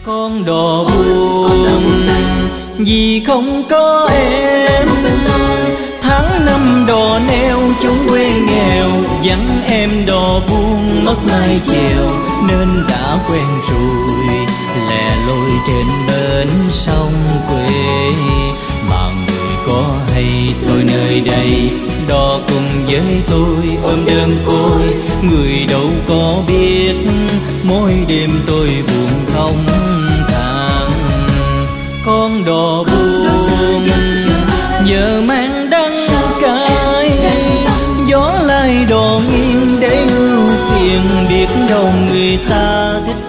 Con đò buồn vì không có em, tháng năm đò neo chốn quê nghèo, vắng em đò buông mất mái chèo, nên đã quen rồi lẻ loi trên bến sông quê. Mà người có hay tôi nơi đây, đò cùng với tôi ôm đơn côi, người đâu có biết mỗi đêm tôi buồn không than. Con đò buồn giờ mang đắng cay, gió lai đò nghiêng để ưu phiền, biết đâu người ta thích